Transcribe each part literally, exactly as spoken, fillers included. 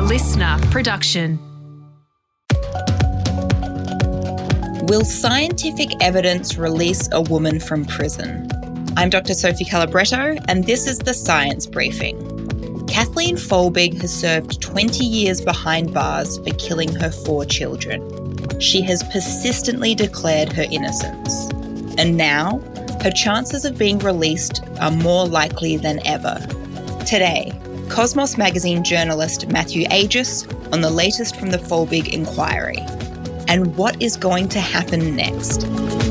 listener production. Will scientific evidence release a woman from prison? I'm Doctor Sophie Calabretto, and this is the Science Briefing. Kathleen Folbig has served twenty years behind bars for killing her four children. She has persistently declared her innocence. And now, her chances of being released are more likely than ever. Today, Cosmos magazine journalist Matthew Aegis on the latest from the Folbig inquiry. And what is going to happen next?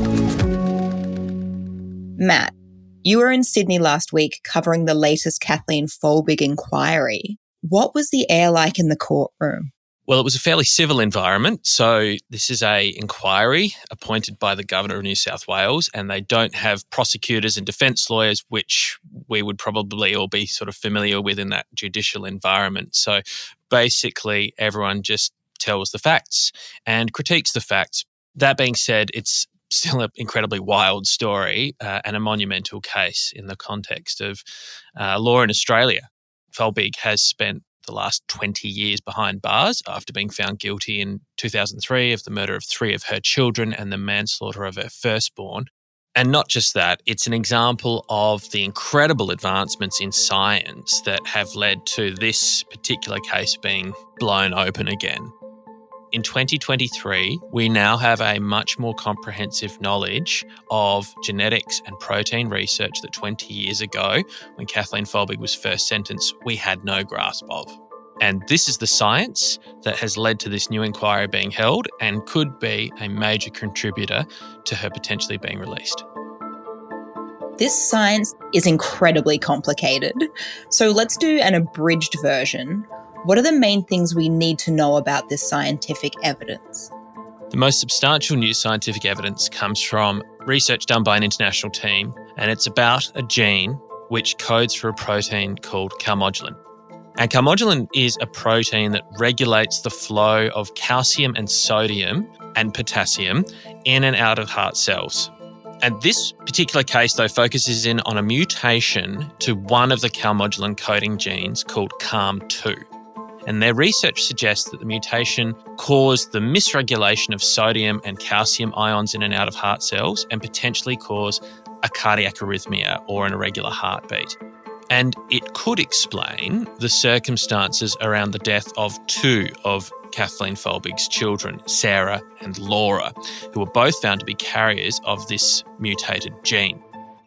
Matt, you were in Sydney last week covering the latest Kathleen Folbig inquiry. What was the air like in the courtroom? Well, it was a fairly civil environment. So this is a inquiry appointed by the Governor of New South Wales, and they don't have prosecutors and defence lawyers, which we would probably all be sort of familiar with in that judicial environment. So basically everyone just tells the facts and critiques the facts. That being said, it's still an incredibly wild story uh, and a monumental case in the context of uh, law in Australia. Folbig has spent the last twenty years behind bars after being found guilty in two thousand three of the murder of three of her children and the manslaughter of her firstborn. And not just that, it's an example of the incredible advancements in science that have led to this particular case being blown open again. In twenty twenty-three, we now have a much more comprehensive knowledge of genetics and protein research that twenty years ago, when Kathleen Folbig was first sentenced, we had no grasp of. And this is the science that has led to this new inquiry being held and could be a major contributor to her potentially being released. This science is incredibly complicated. So let's do an abridged version. What are the main things we need to know about this scientific evidence? The most substantial new scientific evidence comes from research done by an international team, and it's about a gene which codes for a protein called calmodulin. And calmodulin is a protein that regulates the flow of calcium and sodium and potassium in and out of heart cells. And this particular case, though, focuses in on a mutation to one of the calmodulin coding genes called C A M two. And their research suggests that the mutation caused the misregulation of sodium and calcium ions in and out of heart cells and potentially cause a cardiac arrhythmia or an irregular heartbeat. And it could explain the circumstances around the death of two of Kathleen Folbig's children, Sarah and Laura, who were both found to be carriers of this mutated gene.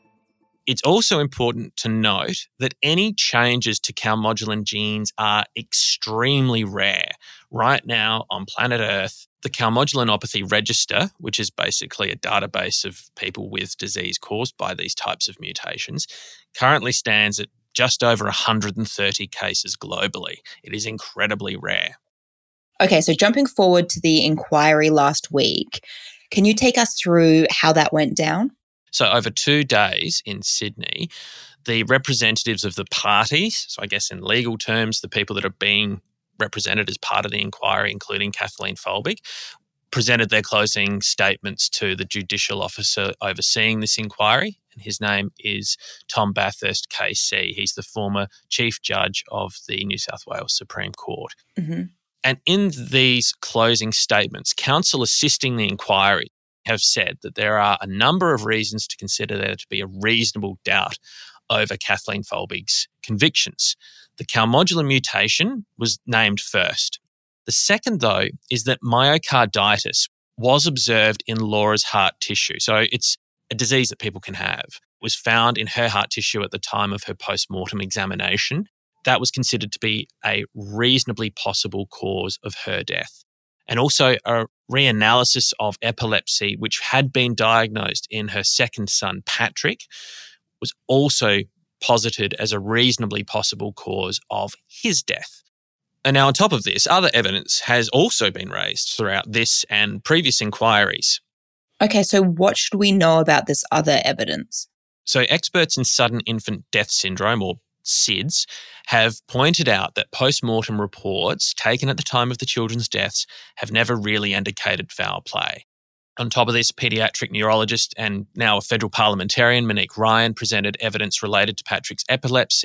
It's also important to note that any changes to calmodulin genes are extremely rare. Right now on planet Earth, the calmodulinopathy register, which is basically a database of people with disease caused by these types of mutations, currently stands at just over one hundred thirty cases globally. It is incredibly rare. Okay, so jumping forward to the inquiry last week, can you take us through how that went down? So over two days in Sydney, the representatives of the parties, so I guess in legal terms, the people that are being represented as part of the inquiry, including Kathleen Folbig, presented their closing statements to the judicial officer overseeing this inquiry. And his name is Tom Bathurst, K C. He's the former Chief Judge of the New South Wales Supreme Court. Mm-hmm. And in these closing statements, counsel assisting the inquiry have said that there are a number of reasons to consider there to be a reasonable doubt over Kathleen Folbig's convictions. The calmodulin mutation was named first. The second, though, is that myocarditis was observed in Laura's heart tissue. So it's a disease that people can have. It was found in her heart tissue at the time of her post-mortem examination. That was considered to be a reasonably possible cause of her death. And also a reanalysis of epilepsy, which had been diagnosed in her second son, Patrick, was also posited as a reasonably possible cause of his death. And now on top of this, other evidence has also been raised throughout this and previous inquiries. Okay, so what should we know about this other evidence? So experts in sudden infant death syndrome, or S I D S, have pointed out that post-mortem reports taken at the time of the children's deaths have never really indicated foul play. On top of this, paediatric neurologist and now a federal parliamentarian, Monique Ryan, presented evidence related to Patrick's epilepsy,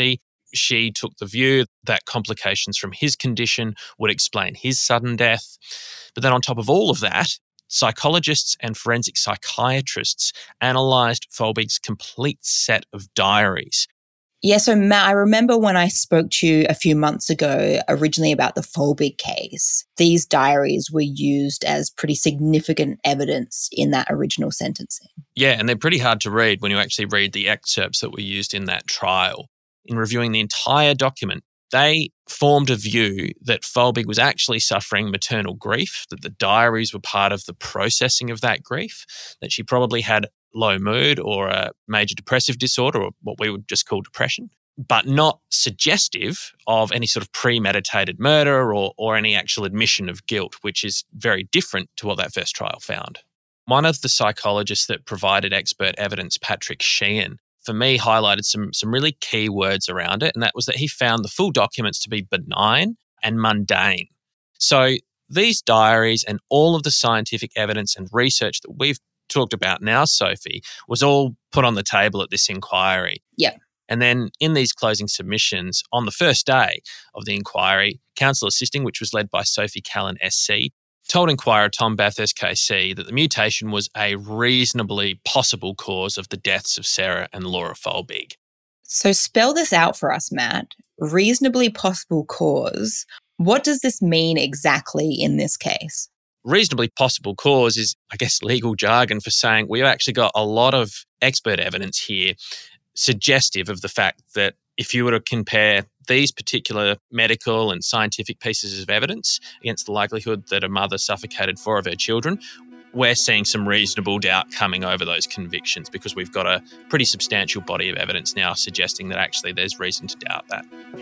she took the view that complications from his condition would explain his sudden death. But then on top of all of that, psychologists and forensic psychiatrists analysed Folbig's complete set of diaries. Yeah, so Matt, I remember when I spoke to you a few months ago originally about the Folbig case, these diaries were used as pretty significant evidence in that original sentencing. Yeah, and they're pretty hard to read when you actually read the excerpts that were used in that trial. In reviewing the entire document, they formed a view that Folbig was actually suffering maternal grief, that the diaries were part of the processing of that grief, that she probably had low mood or a major depressive disorder, or what we would just call depression, but not suggestive of any sort of premeditated murder or, or any actual admission of guilt, which is very different to what that first trial found. One of the psychologists that provided expert evidence, Patrick Sheehan, for me highlighted some, some really key words around it, and that was that he found the full documents to be benign and mundane. So these diaries and all of the scientific evidence and research that we've talked about now, Sophie, was all put on the table at this inquiry. Yeah. And then in these closing submissions, on the first day of the inquiry, counsel assisting, which was led by Sophie Callan S C, told inquirer Tom Bathurst K C that the mutation was a reasonably possible cause of the deaths of Sarah and Laura Folbig. So spell this out for us, Matt. Reasonably possible cause. What does this mean exactly in this case? Reasonably possible cause is, I guess, legal jargon for saying we've actually got a lot of expert evidence here suggestive of the fact that if you were to compare these particular medical and scientific pieces of evidence against the likelihood that a mother suffocated four of her children, we're seeing some reasonable doubt coming over those convictions because we've got a pretty substantial body of evidence now suggesting that actually there's reason to doubt that.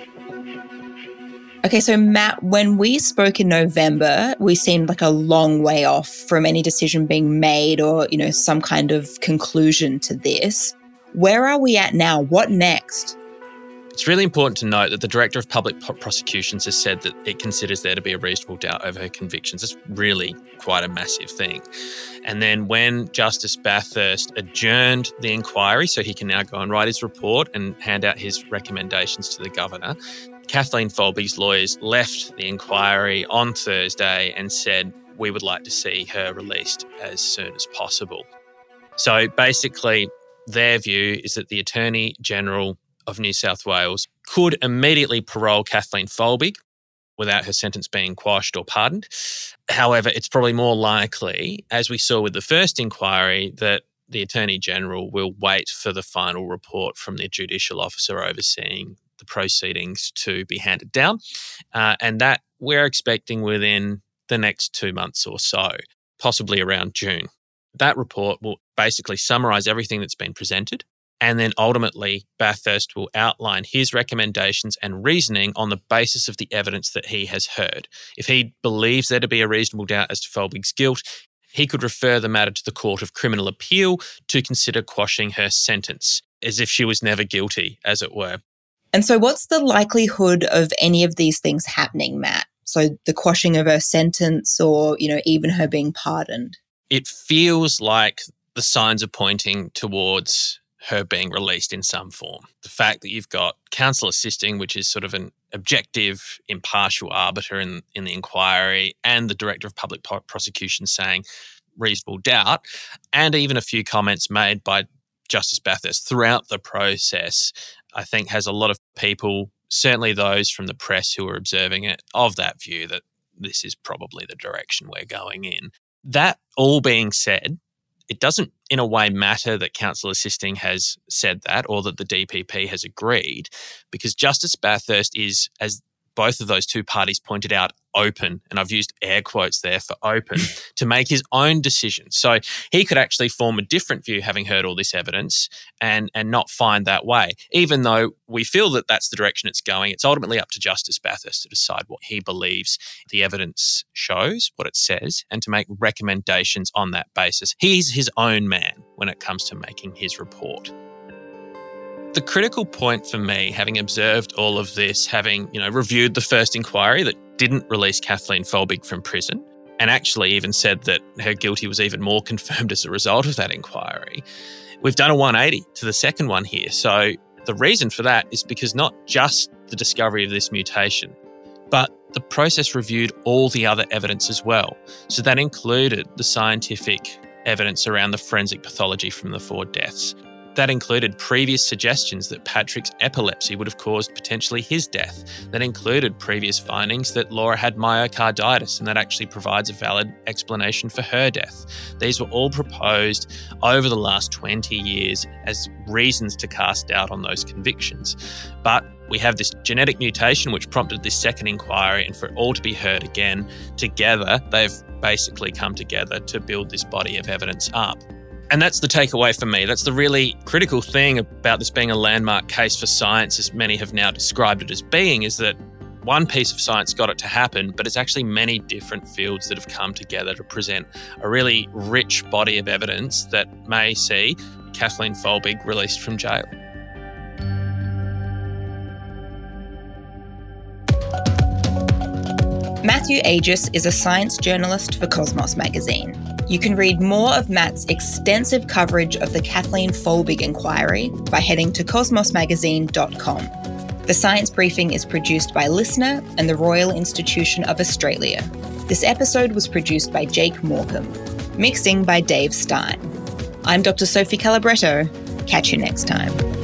Okay, so Matt, when we spoke in November, we seemed like a long way off from any decision being made or, you know, some kind of conclusion to this. Where are we at now? What next? It's really important to note that the Director of Public Prosecutions has said that it considers there to be a reasonable doubt over her convictions. It's really quite a massive thing. And then when Justice Bathurst adjourned the inquiry, so he can now go and write his report and hand out his recommendations to the Governor, Kathleen Folbig's lawyers left the inquiry on Thursday and said, we would like to see her released as soon as possible. So basically, their view is that the Attorney General of New South Wales could immediately parole Kathleen Folbig without her sentence being quashed or pardoned. However, it's probably more likely, as we saw with the first inquiry, that the Attorney General will wait for the final report from the judicial officer overseeing the proceedings to be handed down, uh, and that we're expecting within the next two months or so, possibly around June. That report will basically summarise everything that's been presented, and then ultimately Bathurst will outline his recommendations and reasoning on the basis of the evidence that he has heard. If he believes there to be a reasonable doubt as to Folbig's guilt, he could refer the matter to the Court of Criminal Appeal to consider quashing her sentence, as if she was never guilty, as it were. And so what's the likelihood of any of these things happening, Matt? So the quashing of her sentence or, you know, even her being pardoned? It feels like the signs are pointing towards her being released in some form. The fact that you've got counsel assisting, which is sort of an objective, impartial arbiter in, in the inquiry, and the Director of Public Prosecution saying reasonable doubt, and even a few comments made by Justice Bathurst throughout the process, I think has a lot of people, certainly those from the press who are observing it, of that view that this is probably the direction we're going in. That all being said, it doesn't in a way matter that counsel assisting has said that or that the D P P has agreed, because Justice Bathurst is, as both of those two parties pointed out, open, and I've used air quotes there for open, to make his own decision. So he could actually form a different view having heard all this evidence and, and not find that way. Even though we feel that that's the direction it's going, it's ultimately up to Justice Bathurst to decide what he believes the evidence shows, what it says, and to make recommendations on that basis. He's his own man when it comes to making his report. The critical point for me, having observed all of this, having, you know, reviewed the first inquiry that didn't release Kathleen Folbig from prison, and actually even said that her guilty was even more confirmed as a result of that inquiry, we've done a one eighty to the second one here. So The reason for that is because not just the discovery of this mutation, but the process reviewed all the other evidence as well. So that included the scientific evidence around the forensic pathology from the four deaths. That included previous suggestions that Patrick's epilepsy would have caused potentially his death. That included previous findings that Laura had myocarditis, and that actually provides a valid explanation for her death. These were all proposed over the last twenty years as reasons to cast doubt on those convictions. But we have this genetic mutation which prompted this second inquiry, and for it all to be heard again, together, they've basically come together to build this body of evidence up. And that's the takeaway for me. That's the really critical thing about this being a landmark case for science, as many have now described it as being, is that one piece of science got it to happen, but it's actually many different fields that have come together to present a really rich body of evidence that may see Kathleen Folbig released from jail. Matthew Aegis is a science journalist for Cosmos magazine. You can read more of Matt's extensive coverage of the Kathleen Folbig inquiry by heading to cosmos magazine dot com. The Science Briefing is produced by Listener and the Royal Institution of Australia. This episode was produced by Jake Morecambe. Mixing by Dave Stein. I'm Doctor Sophie Calabretto. Catch you next time.